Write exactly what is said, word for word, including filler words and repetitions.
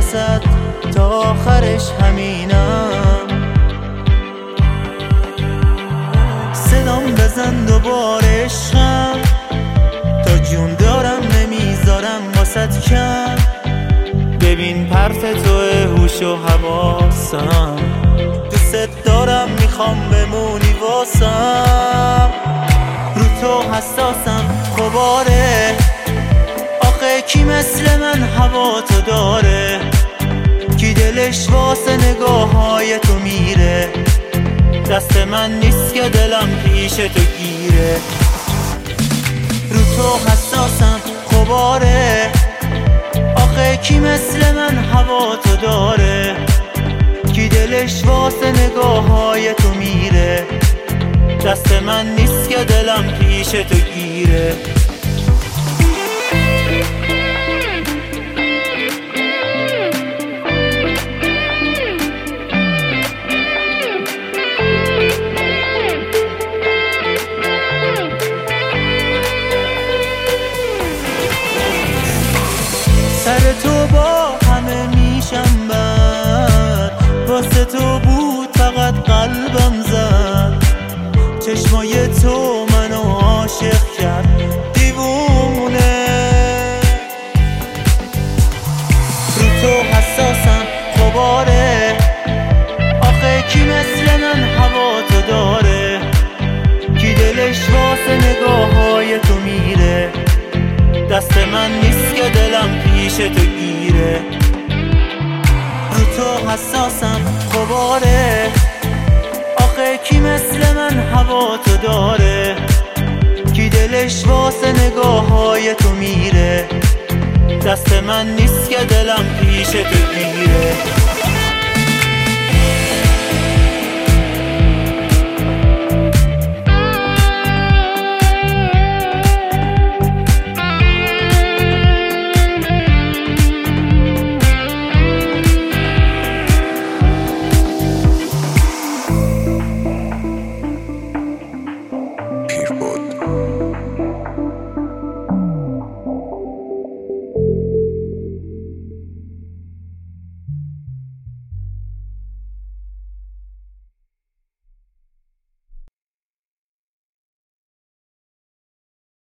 واسد تا آخرش همینم. صدام بزن دوباره عشقم، تا جون دارم نمیذارم واسد کم. ببین پرت توه هوش و حواسم، دوست دارم میخوام بمونی واسم. رو تو حساسم خباره، آخه کی مثل من هوا تو داره؟ کی دلش واسه نگاه های تو میره؟ دست من نیست که دلم پیش تو گیره. رو تو حساسم خباره، آخه کی مثل من هوا تو داره؟ کی دلش واسه نگاه های تو میره؟ دست من نیست که دلم پیش تو گیره. سر تو با همه میشم بد، واسه تو بود فقط قلبم زد. چشمای تو منو عاشق کرد دیوونه. رو تو حساسم خباره، آخه کی مثل من هوا تو داره؟ کی دلش واسه نگاه های تو میره؟ دست من نیست که دلم پیش تو گیره. رو تو حساسم خباره، آخه کی مثل من هوا تو داره؟ کی دلش واسه نگاه های تو میره؟ دست من نیست که دلم پیش تو گیره.